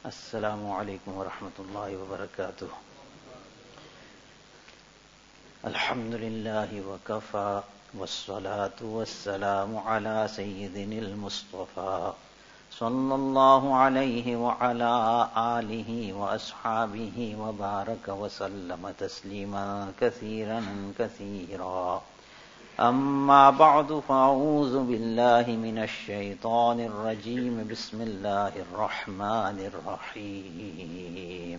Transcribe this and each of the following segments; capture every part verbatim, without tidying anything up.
Assalamu alaikum wa rahmatullahi wa barakatuh. Alhamdulillahi wa kafa, wassalatu wassalamu ala sayyidinil Mustafa, sallallahu alayhi wa ala alihi wa ashabihi wa baraka wa sallama taslima kathiran kathira. أما بعد فأعوذ بالله من الشيطان الرجيم بسم الله الرحمن الرحيم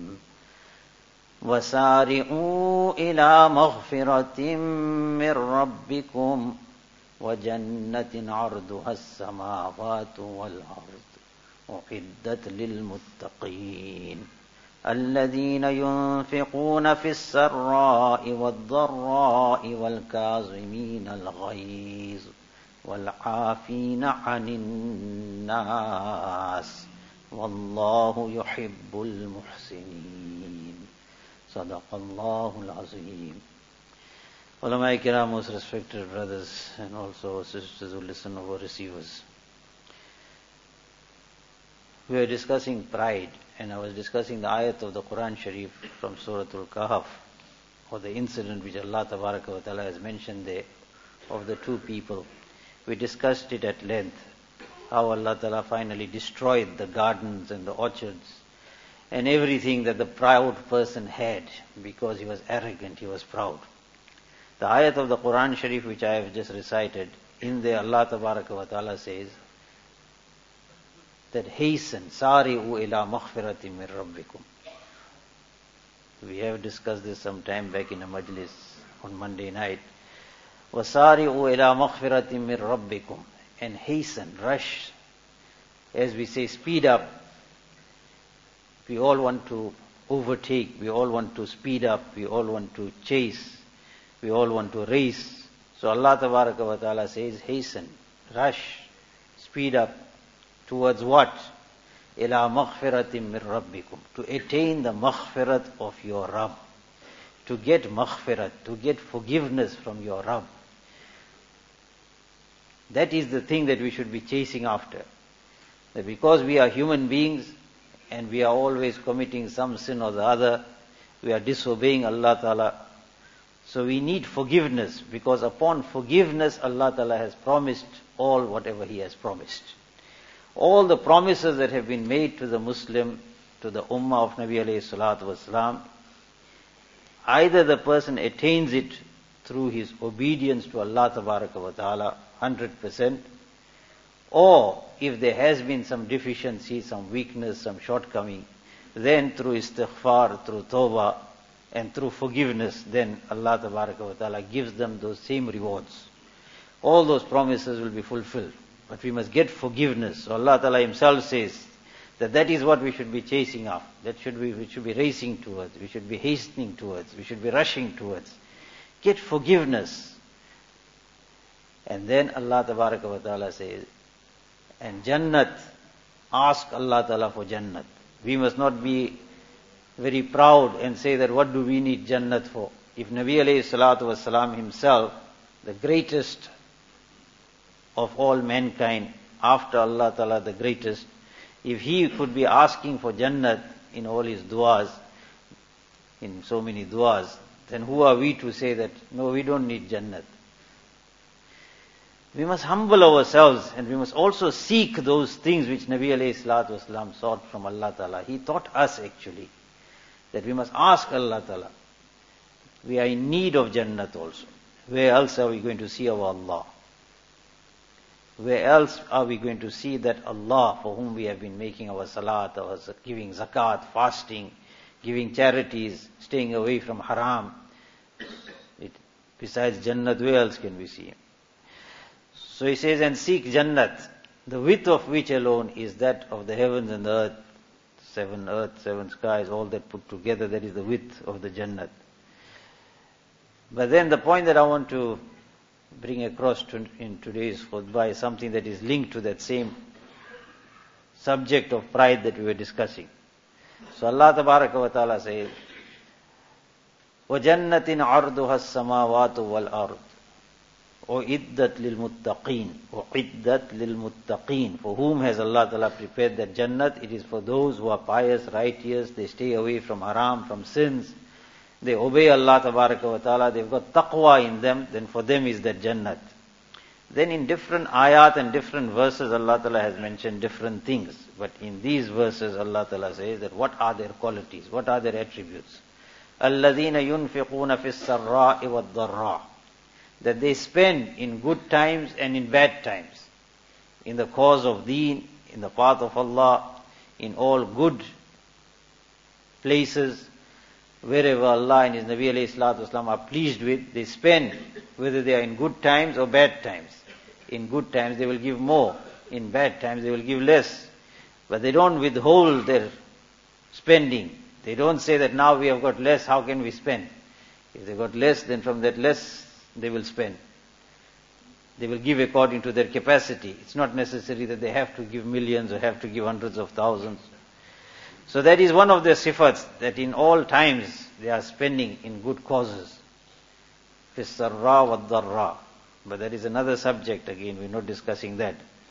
وسارعوا إلى مغفرة من ربكم وجنة عرضها السماوات والأرض أعدت للمتقين الذين ينفقون في السراء والضراء والكاظمين الغيظ والعافين عن الناس والله يحب المحسنين. صدق الله العظيم. Ulama Kiram, most respected brothers and also sisters who listen over receivers. We are discussing pride, and I was discussing the ayat of the Quran Sharif from Surah Al-Kahf, or the incident which Allah Tabaraka wa Ta'ala has mentioned there of the two people. We discussed it at length, how Allah Ta'ala finally destroyed the gardens and the orchards and everything that the proud person had, because he was arrogant, he was proud. The ayat of the Quran Sharif which I have just recited, in there Allah Tabaraka wa Ta'ala says that hasten, sari'u ila maghfiratin min rabbikum. We have discussed this some time back in a majlis on Monday night. Wasari'u ila maghfiratin min rabbikum. And hasten, rush. As we say, speed up. We all want to overtake, we all want to speed up, we all want to chase, we all want to race. So Allah Tabaraka wa Ta'ala says, hasten, rush, speed up. Towards what? Ila maghfiratin min rabbikum. To attain the maghfirat of your Rabb. To get maghfirat, to get forgiveness from your Rabb. That is the thing that we should be chasing after. That because we are human beings and we are always committing some sin or the other, we are disobeying Allah Ta'ala. So we need forgiveness, because upon forgiveness Allah Ta'ala has promised all whatever He has promised. All the promises that have been made to the Muslim, to the Ummah of Nabi alayhi salatu wasalam, either the person attains it through his obedience to Allah Tabaraka wa Ta'ala, one hundred percent, or if there has been some deficiency, some weakness, some shortcoming, then through istighfar, through tawbah, and through forgiveness, then Allah Tabaraka wa Ta'ala gives them those same rewards. All those promises will be fulfilled. But we must get forgiveness. So Allah Ta'ala Himself says that that is what we should be chasing after. That should be, we should be racing towards. We should be hastening towards. We should be rushing towards. Get forgiveness. And then Allah Tabaraka wa Ta'ala says, and Jannat, ask Allah Ta'ala for Jannat. We must not be very proud and say that what do we need Jannat for? If Nabi alayhi salatu wasalam himself, the greatest of all mankind, after Allah Ta'ala the greatest, if he could be asking for Jannat in all his du'as, in so many du'as, then who are we to say that, no, we don't need Jannat? We must humble ourselves, and we must also seek those things which Nabi alayhi salatu wasalam sought from Allah Ta'ala. He taught us actually, that we must ask Allah Ta'ala. We are in need of Jannat also. Where else are we going to see our Allah? Where else are we going to see that Allah for whom we have been making our salat, our giving zakat, fasting, giving charities, staying away from haram? It, besides Jannat, where else can we see Him? So He says, and seek Jannat, the width of which alone is that of the heavens and the earth, seven earth, seven skies, all that put together, that is the width of the Jannat. But then the point that I want to bring across to, in today's khutbah is something that is linked to that same subject of pride that we were discussing. So Allah Tabaraka wa Ta'ala says, وَجَنَّةٍ عَرْضُهَا السَّمَاوَاتُ وَالْأَرْضُ أُعِدَّتْ لِلْمُتَّقِينَ أُعِدَّتْ لِلْمُتَّقِينَ. For whom has Allah Ta'ala prepared that Jannat? It is for those who are pious, righteous, they stay away from haram, from sins. They obey Allah Tabaraka wa Ta'ala, they've got taqwa in them, then for them is that Jannat. Then in different ayat and different verses, Allah Ta'ala has mentioned different things. But in these verses, Allah Ta'ala says that what are their qualities, what are their attributes? الَّذِينَ يُنْفِقُونَ فِي السَّرَّاءِ وَالضَّرَّاءِ. That they spend in good times and in bad times. In the cause of deen, in the path of Allah, in all good places, wherever Allah and His Nabi alayhi salatu wasalam are pleased with, they spend, whether they are in good times or bad times. In good times they will give more, in bad times they will give less. But they don't withhold their spending. They don't say that now we have got less, how can we spend? If they got less, then from that less they will spend. They will give according to their capacity. It's not necessary that they have to give millions or have to give hundreds of thousands. So that is one of their sifats, that in all times they are spending in good causes. فِي السَّرَّاءِ وَالضَّرَّاءِ. But that is another subject again, we're not discussing that.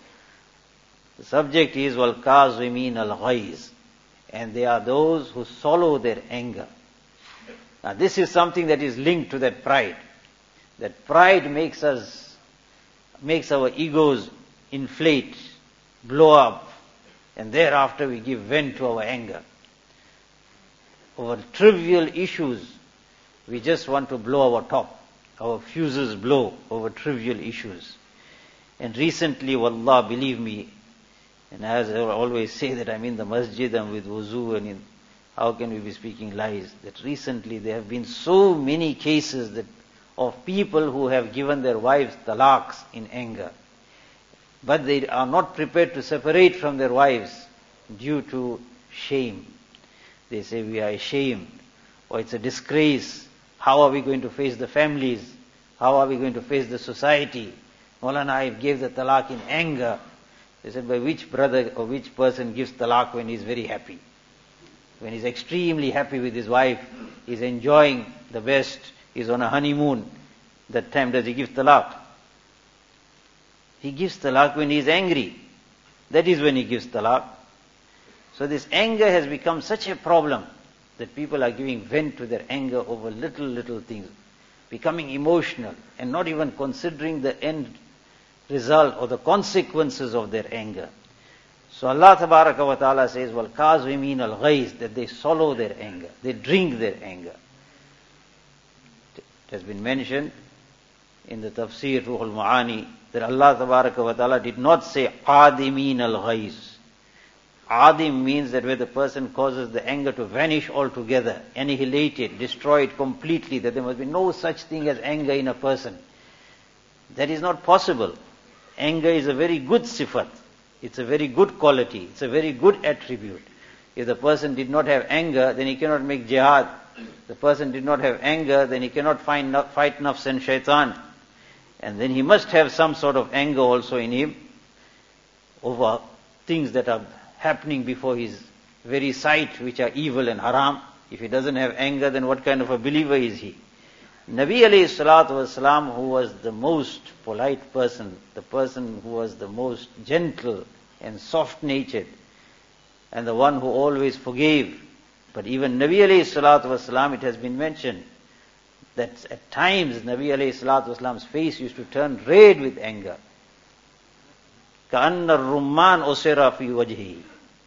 The subject is وَالْكَاظِمِينَ الْغَيْظِ. And they are those who swallow their anger. Now this is something that is linked to that pride. That pride makes us, makes our egos inflate, blow up, and thereafter we give vent to our anger. Over trivial issues, we just want to blow our top. Our fuses blow over trivial issues. And recently, wallah, believe me, and as I always say that I'm in the masjid, I'm with wuzu, and in, how can we be speaking lies? That recently there have been so many cases that of people who have given their wives talaqs in anger. But they are not prepared to separate from their wives due to shame. They say we are ashamed, or it's a disgrace. How are we going to face the families? How are we going to face the society? Maulana, I gave the talaq in anger. They said, by which brother or which person gives talaq when he's very happy? When he's extremely happy with his wife, he's enjoying the best, he's on a honeymoon, that time does he give talaq? He gives talaq when he is angry. That is when he gives talaq. So this anger has become such a problem that people are giving vent to their anger over little, little things, becoming emotional and not even considering the end result or the consequences of their anger. So Allah Tabaraka wa Ta'ala says, وَالْكَاظِمِينَ الْغَيْظِ, that they swallow their anger, they drink their anger. It has been mentioned in the Tafsir Ruhul Ma'ani that Allah Tabaraka wa Ta'ala did not say قَادِمِينَ الْغَيْظِ. Adim means that where the person causes the anger to vanish altogether, annihilate it, destroy it completely, that there must be no such thing as anger in a person. That is not possible. Anger is a very good sifat. It's a very good quality. It's a very good attribute. If the person did not have anger, then he cannot make jihad. The person did not have anger, then he cannot find, fight nafs and shaitan. And then he must have some sort of anger also in him over things that are happening before his very sight, which are evil and haram. If he doesn't have anger, then what kind of a believer is he? Nabi alayhi salatu wasalam, who was the most polite person, the person who was the most gentle and soft-natured, and the one who always forgave. But even Nabi alayhi salatu wasalam, it has been mentioned that at times Nabi alayhi salatu wasalam's face used to turn red with anger. كَأَنَّ الرُّمَّانِ أُسِرَ فِي وَجْهِهِ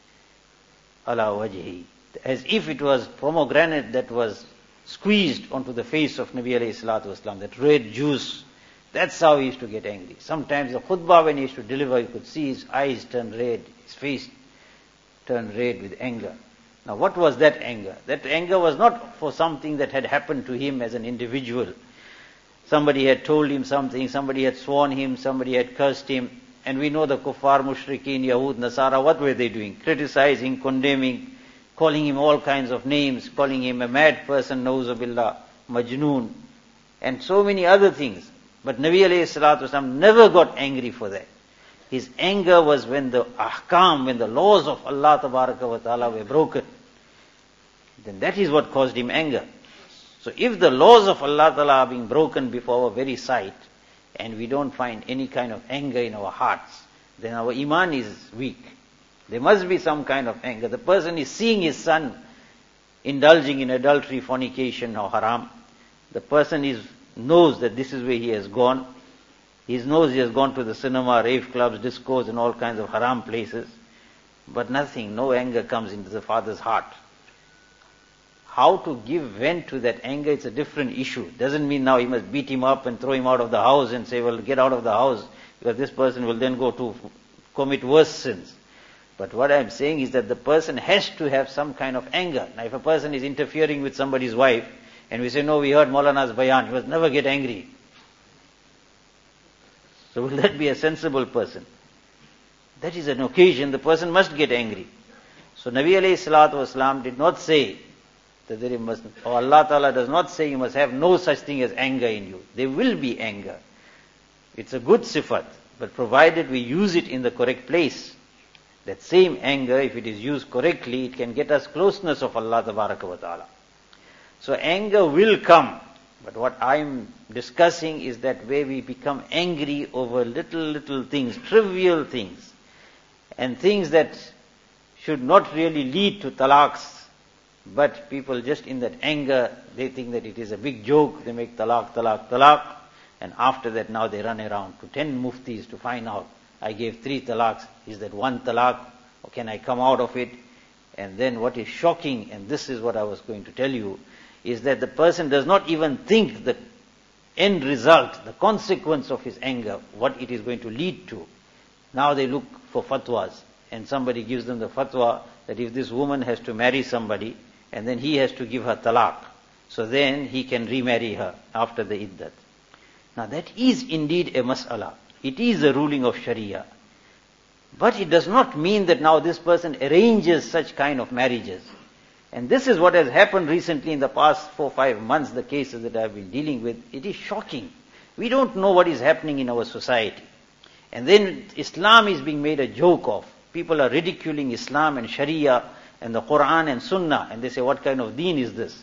عَلَى وَجْهِهِ, as if it was pomegranate that was squeezed onto the face of Nabi alayhi salatu wasalam, that red juice. That's how he used to get angry. Sometimes the khutbah when he used to deliver, you could see his eyes turn red, his face turn red with anger. Now what was that anger? That anger was not for something that had happened to him as an individual. Somebody had told him something, somebody had sworn him, somebody had cursed him. And we know the kuffar, mushrikeen, Yahud, Nasara, what were they doing? Criticizing, condemning, calling him all kinds of names, calling him a mad person, na'uzubillah, majnoon, and so many other things. But Nabi alayhi salatu wasalam never got angry for that. His anger was when the ahkam, when the laws of Allah Tabaraka wa Ta'ala were broken. Then that is what caused him anger. So if the laws of Allah Ta'ala are being broken before our very sight, and we don't find any kind of anger in our hearts, then our iman is weak. There must be some kind of anger. The person is seeing his son indulging in adultery, fornication or haram. The person is knows that this is where he has gone. He knows he has gone to the cinema, rave clubs, discos and all kinds of haram places. But nothing, no anger comes into the father's heart. How to give vent to that anger, it's a different issue. Doesn't mean now he must beat him up and throw him out of the house and say, well, get out of the house, because this person will then go to commit worse sins. But what I'm saying is that the person has to have some kind of anger. Now if a person is interfering with somebody's wife, and we say, no, we heard Maulana's bayan, he must never get angry. So will that be a sensible person? That is an occasion, the person must get angry. So Nabi alayhi salatu wasalam did not say that there must, or Allah Ta'ala does not say you must have no such thing as anger in you. There will be anger. It's a good sifat, but provided we use it in the correct place, that same anger, if it is used correctly, it can get us closeness of Allah Tabaraka wa Ta'ala. So anger will come, but what I'm discussing is that where we become angry over little, little things, trivial things, and things that should not really lead to talaqs, but people just in that anger, they think that it is a big joke, they make talaq, talaq, talaq, and after that now they run around to ten muftis to find out, I gave three talaqs, is that one talaq, or can I come out of it? And then what is shocking, and this is what I was going to tell you, is that the person does not even think the end result, the consequence of his anger, what it is going to lead to. Now they look for fatwas, and somebody gives them the fatwa that if this woman has to marry somebody, and then he has to give her talaq, so then he can remarry her after the iddat. Now that is indeed a mas'ala. It is a ruling of Sharia. But it does not mean that now this person arranges such kind of marriages. And this is what has happened recently in the past four, five months, the cases that I have been dealing with. It is shocking. We don't know what is happening in our society. And then Islam is being made a joke of. People are ridiculing Islam and Sharia and the Quran and Sunnah, and they say, what kind of deen is this?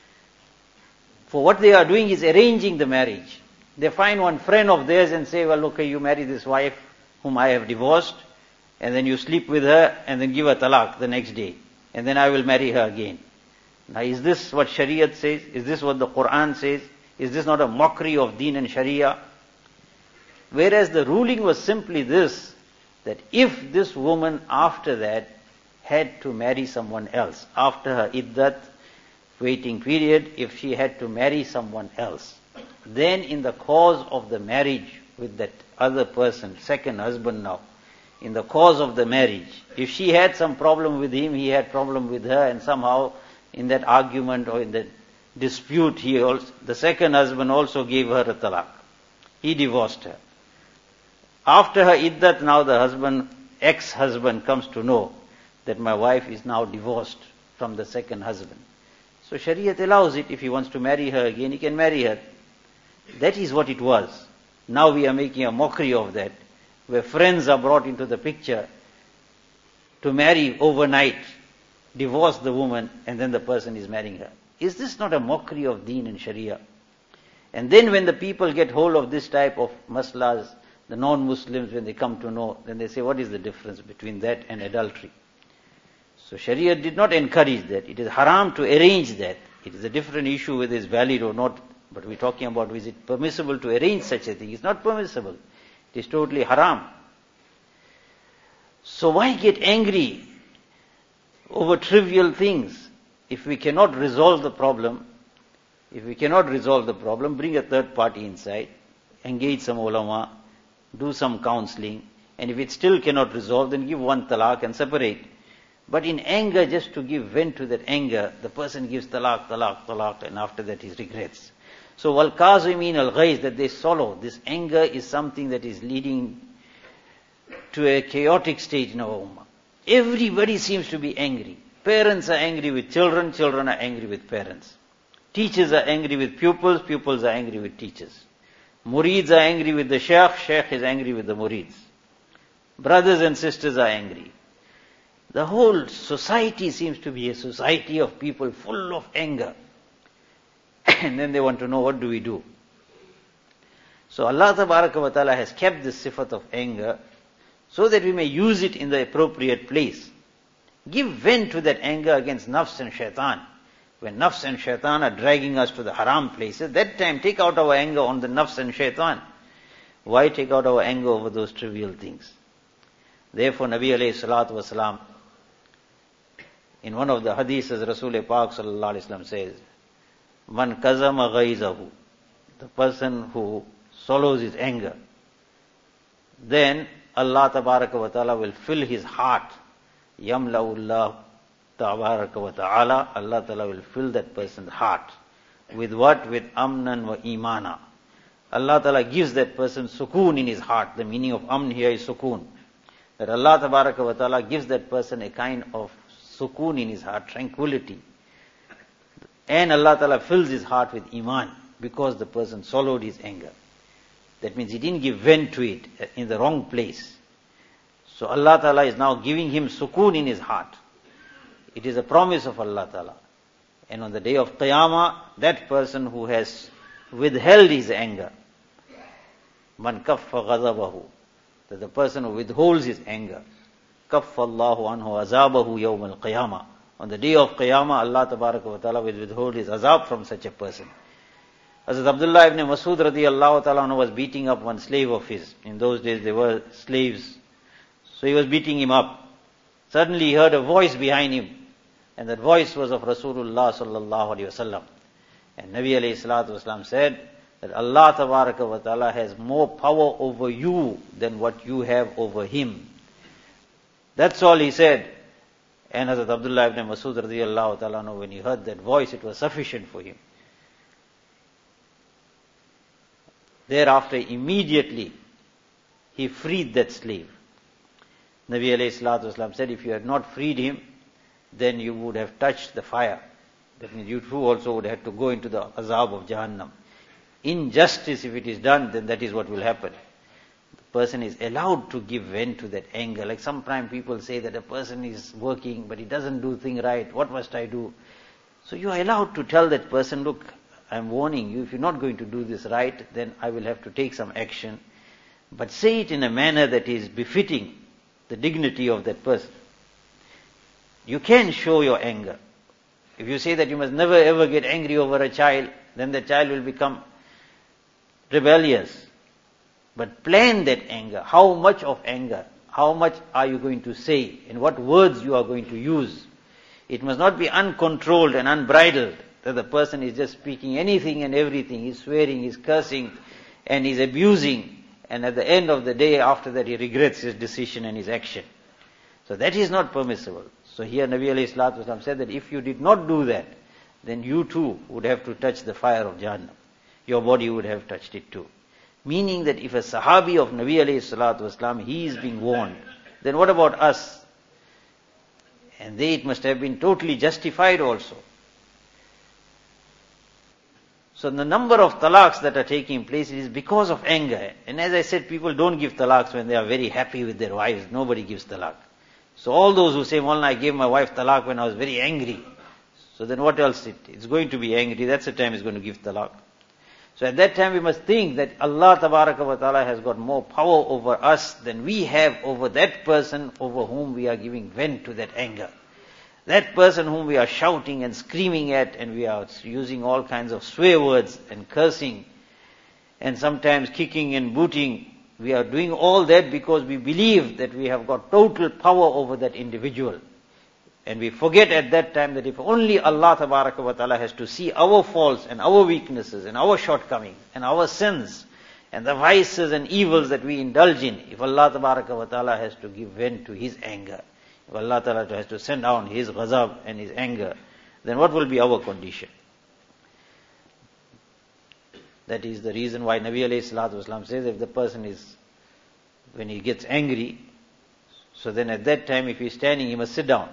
For what they are doing is arranging the marriage. They find one friend of theirs and say, well, okay, you marry this wife whom I have divorced, and then you sleep with her, and then give her talaq the next day, and then I will marry her again. Now is this what Shariat says? Is this what the Quran says? Is this not a mockery of deen and Sharia? Whereas the ruling was simply this, that if this woman after that had to marry someone else, after her iddat, waiting period, if she had to marry someone else, then in the cause of the marriage with that other person, second husband now, in the cause of the marriage, if she had some problem with him, he had problem with her, and somehow in that argument or in that dispute, he also, the second husband also gave her a talaq. He divorced her. After her iddat, now the husband, ex-husband comes to know that my wife is now divorced from the second husband. So Shariat allows it. If he wants to marry her again, he can marry her. That is what it was. Now we are making a mockery of that, where friends are brought into the picture to marry overnight, divorce the woman, and then the person is marrying her. Is this not a mockery of deen and Sharia? And then when the people get hold of this type of maslas, the non-Muslims, when they come to know, then they say, what is the difference between that and adultery? So Sharia did not encourage that. It is haram to arrange that. It is a different issue whether it's valid or not, but we're talking about, is it permissible to arrange such a thing? It's not permissible. It is totally haram. So why get angry over trivial things? If we cannot resolve the problem, if we cannot resolve the problem, bring a third party inside, engage some ulama, do some counseling, and if it still cannot resolve, then give one talaq and separate. But in anger, just to give vent to that anger, the person gives talaq, talaq, talaq, and after that he regrets. So wal kazimin al ghayz, that they swallow, this anger is something that is leading to a chaotic stage in our ummah. Everybody seems to be angry. Parents are angry with children, children are angry with parents. Teachers are angry with pupils, pupils are angry with teachers. Murids are angry with the shaykh, shaykh is angry with the murids. Brothers and sisters are angry. The whole society seems to be a society of people full of anger. And then they want to know, what do we do? So Allah Tabaraka wa Ta'ala has kept this sifat of anger so that we may use it in the appropriate place. Give vent to that anger against nafs and shaitan. When nafs and shaitan are dragging us to the haram places, that time take out our anger on the nafs and shaitan. Why take out our anger over those trivial things? Therefore, Nabi alayhi salatu wasalam, in one of the hadiths, Rasul Pak sallallahu alayhi wasallam says, Man kazama ghaizahu, the person who swallows his anger, then Allah Tabaraka wa Ta'ala will fill his heart. Yamla'ullah Tabaraka wa Ta'ala, Allah Ta'ala will fill that person's heart. With what? With amnan wa imana. Allah Ta'ala gives that person sukoon in his heart. The meaning of amn here is sukoon. That Allah Tabaraka wa Ta'ala gives that person a kind of sukoon in his heart, tranquility. And Allah Ta'ala fills his heart with iman because the person swallowed his anger. That means he didn't give vent to it in the wrong place. So Allah Ta'ala is now giving him sukoon in his heart. It is a promise of Allah Ta'ala. And on the day of Qiyamah, that person who has withheld his anger, man kaffa ghadabahu, that the person who withholds his anger, kaffa Allahu anhu azabahu yawm al-qiyamah. On the day of Qiyamah, Allah Tabaraka wa Ta'ala will withhold his azab from such a person. Hazrat Abdullah ibn Masud radiyallahu ta'ala was beating up one slave of his. In those days there were slaves. So he was beating him up. Suddenly he heard a voice behind him. And that voice was of Rasulullah sallallahu alayhi wasallam. And Nabi alayhi salatu wasallam said that Allah Tabaraka wa Ta'ala has more power over you than what you have over him. That's all he said. And Hazrat Abdullah ibn Masud radiyallahu ta'ala, when he heard that voice, it was sufficient for him. Thereafter, immediately, he freed that slave. Nabi alayhi salatu wasalam said, if you had not freed him, then you would have touched the fire. That means you too also would have to go into the azab of Jahannam. Injustice, if it is done, then that is what will happen. The person is allowed to give vent to that anger. Like sometimes people say that a person is working, but he doesn't do things right. What must I do? So you are allowed to tell that person, look, I am warning you, if you're not going to do this right, then I will have to take some action. But say it in a manner that is befitting the dignity of that person. You can show your anger. If you say that you must never ever get angry over a child, then the child will become rebellious. But plan that anger. How much of anger? How much are you going to say? And what words you are going to use? It must not be uncontrolled and unbridled, that the person is just speaking anything and everything. He's swearing, he's cursing, and he's abusing. And at the end of the day, after that, he regrets his decision and his action. So that is not permissible. So here Nabi alayhi salatu wasalam said that if you did not do that, then you too would have to touch the fire of Jahannam. Your body would have touched it too. Meaning that if a sahabi of Nabi alayhi salatu wasalam, he is being warned, then what about us? And they, it must have been totally justified also. So the number of talaqs that are taking place is because of anger. And as I said, people don't give talaqs when they are very happy with their wives. Nobody gives talaq. So all those who say, Maulana, I gave my wife talaq when I was very angry. So then what else? It, it's going to be angry. That's the time it's going to give talaq. So at that time we must think that Allah Tabaraka wa Ta'ala has got more power over us than we have over that person over whom we are giving vent to that anger. That person whom we are shouting and screaming at, and we are using all kinds of swear words and cursing and sometimes kicking and booting. We are doing all that because we believe that we have got total power over that individual. And we forget at that time that if only Allah Tabaraka wa Ta'ala has to see our faults and our weaknesses and our shortcomings and our sins and the vices and evils that we indulge in, if Allah Tabaraka wa Ta'ala has to give vent to His anger, if Allah Ta'ala has to send down His ghazab and His anger, then what will be our condition? That is the reason why Nabi alayhi salatu wasalam says if the person is, when he gets angry, so then at that time if he is standing, he must sit down.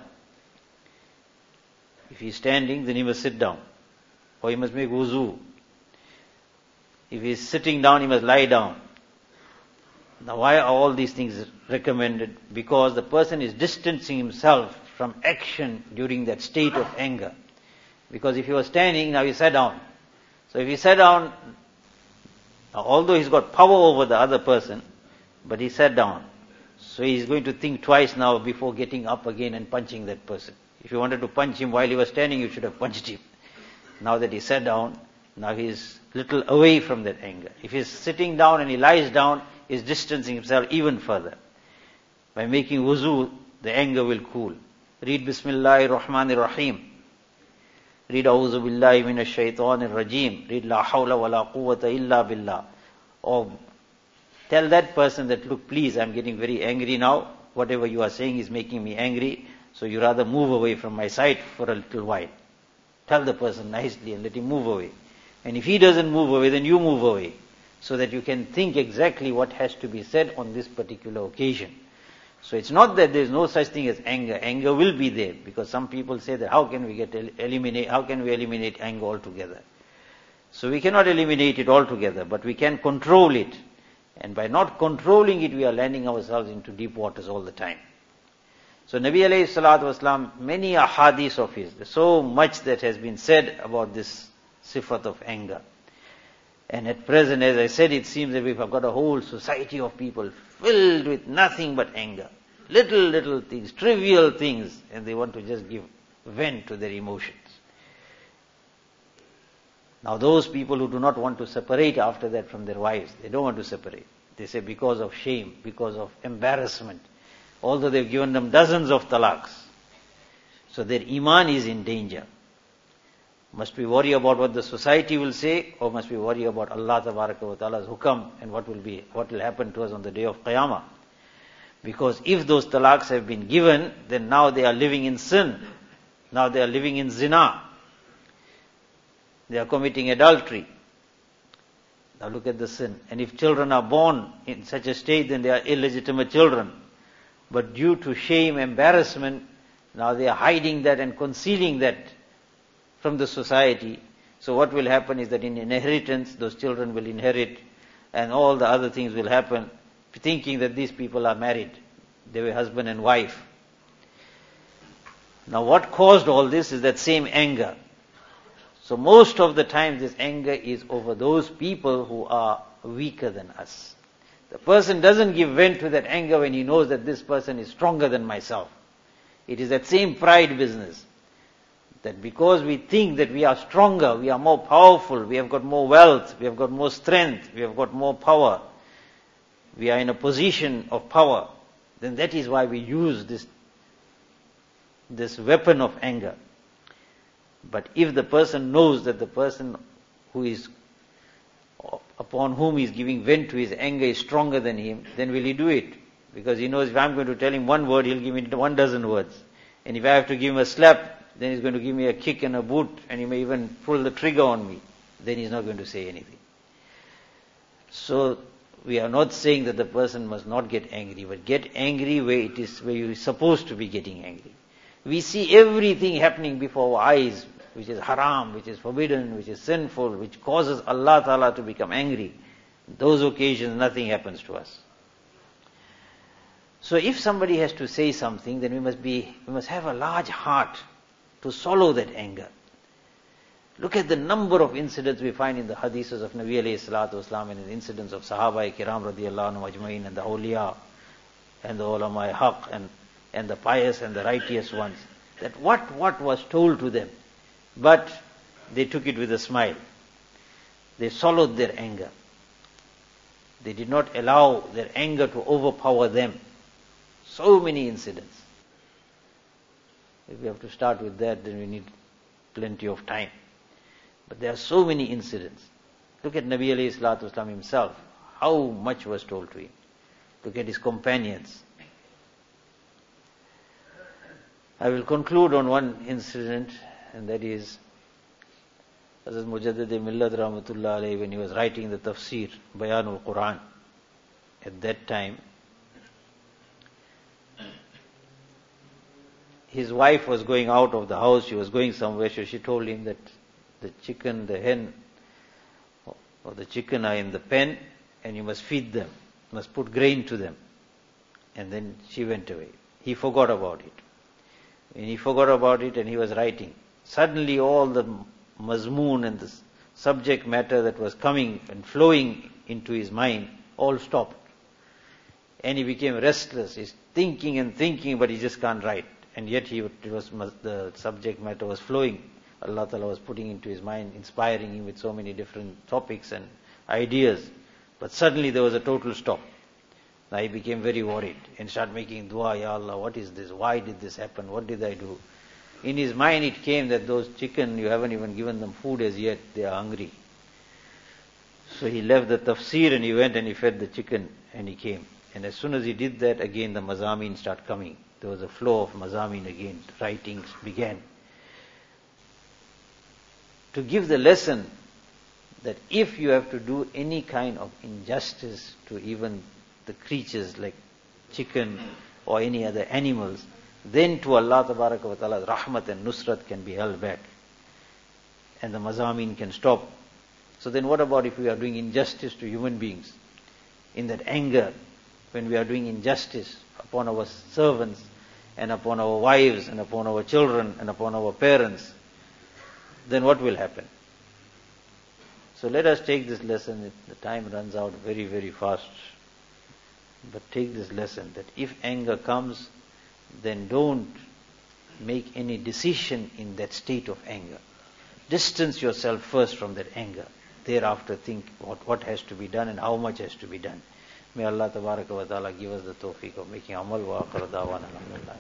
If he is standing, then he must sit down. Or he must make wuzu. If he is sitting down, he must lie down. Now why are all these things recommended? Because the person is distancing himself from action during that state of anger. Because if he was standing, now he sat down. So if he sat down, Now, although he's got power over the other person, but he sat down. So he's going to think twice now before getting up again and punching that person. If you wanted to punch him while he was standing, you should have punched him. Now that he sat down, now he's little away from that anger. If he's sitting down and he lies down, he's distancing himself even further. By making wuzu, the anger will cool. Read Bismillahir Rahmanir Rahim. Read A'udhu Billahi Minash Shaitanir Rajim. Read La Hawla Wa La Quwwata Illa Billah. Or tell that person that, look, please, I'm getting very angry now. Whatever you are saying is making me angry. So you rather move away from my sight for a little while. Tell the person nicely and let him move away. And if he doesn't move away, then you move away. So that you can think exactly what has to be said on this particular occasion. So it's not that there's no such thing as anger. Anger will be there, because some people say that how can we get eliminate, how can we eliminate anger altogether? So we cannot eliminate it altogether, but we can control it. And by not controlling it, we are landing ourselves into deep waters all the time. So Nabi alayhi salatu wasalam, many ahadith of his, there's so much that has been said about this sifat of anger. And at present, as I said, it seems that we've got a whole society of people filled with nothing but anger. Little, little things, trivial things, and they want to just give vent to their emotions. Now those people who do not want to separate after that from their wives, they don't want to separate. They say because of shame, because of embarrassment. Although they've given them dozens of talaqs. So their iman is in danger. Must we worry about what the society will say, or must we worry about Allah Tabaraka wa Ta'ala's hukam and what will be, what will happen to us on the day of Qiyamah? Because if those talaqs have been given, then now they are living in sin. Now they are living in zina. They are committing adultery. Now look at the sin. And if children are born in such a state, then they are illegitimate children. But due to shame, embarrassment, now they are hiding that and concealing that from the society. So what will happen is that in inheritance, those children will inherit, and all the other things will happen, thinking that these people are married. They were husband and wife. Now what caused all this is that same anger. So most of the time this anger is over those people who are weaker than us. The person doesn't give vent to that anger when he knows that this person is stronger than myself. It is that same pride business. That because we think that we are stronger, we are more powerful, we have got more wealth, we have got more strength, we have got more power, we are in a position of power, then that is why we use this, this weapon of anger. But if the person knows that the person who is, upon whom he is giving vent to his anger is stronger than him, then will he do it? Because he knows if I'm going to tell him one word, he'll give me one dozen words. And if I have to give him a slap, then he's going to give me a kick and a boot, and he may even pull the trigger on me. Then he's not going to say anything. So we are not saying that the person must not get angry, but get angry where it is, where you are supposed to be getting angry. We see everything happening before our eyes, which is haram, which is forbidden, which is sinful, which causes Allah Ta'ala to become angry. Those occasions, nothing happens to us. So if somebody has to say something, then we must be, we must have a large heart to swallow that anger. Look at the number of incidents we find in the hadiths of Nabi alayhi salatu wasalam and in the incidents of Sahaba Kiram radiyallahu anhu ajma'in and the awliya and the ulama haq and, and the pious and the righteous ones. That what, what was told to them, but they took it with a smile. They swallowed their anger. They did not allow their anger to overpower them. So many incidents. If we have to start with that, then we need plenty of time. But there are so many incidents. Look at Nabi alayhi salatu wasalam himself. How much was told to him. Look at his companions. I will conclude on one incident, and that is Hazrat Mujaddid Millat Rahmatullah alayhi, when he was writing the tafsir, Bayanul Quran, at that time, his wife was going out of the house, she was going somewhere, so she told him that the chicken, the hen, or the chicken are in the pen, and you must feed them, you must put grain to them. And then she went away. He forgot about it. And he forgot about it and he was writing. Suddenly all the mazmoon and the subject matter that was coming and flowing into his mind all stopped. And he became restless. He's thinking and thinking, but he just can't write. And yet he it was the subject matter was flowing. Allah Ta'ala was putting into his mind, inspiring him with so many different topics and ideas. But suddenly there was a total stop. Now he became very worried and started making dua, Ya Allah, what is this? Why did this happen? What did I do? In his mind it came that those chicken, you haven't even given them food as yet, they are hungry. So he left the tafsir and he went and he fed the chicken and he came. And as soon as he did that, again the mazameen start coming. There was a flow of mazameen again, writings began. To give the lesson that if you have to do any kind of injustice to even the creatures like chicken or any other animals, then to Allah Tabaraka wa Ta'ala's rahmat and nusrat can be held back. And the mazameen can stop. So then what about if we are doing injustice to human beings? In that anger, when we are doing injustice upon our servants and upon our wives and upon our children and upon our parents, then what will happen? So let us take this lesson. The time runs out very, very fast. But take this lesson that if anger comes, then don't make any decision in that state of anger. Distance yourself first from that anger. Thereafter think what, what has to be done and how much has to be done. May Allah Tabaraka wa Ta'ala give us the tawfiq of making amal wa akhir da'wana alhamdulillah.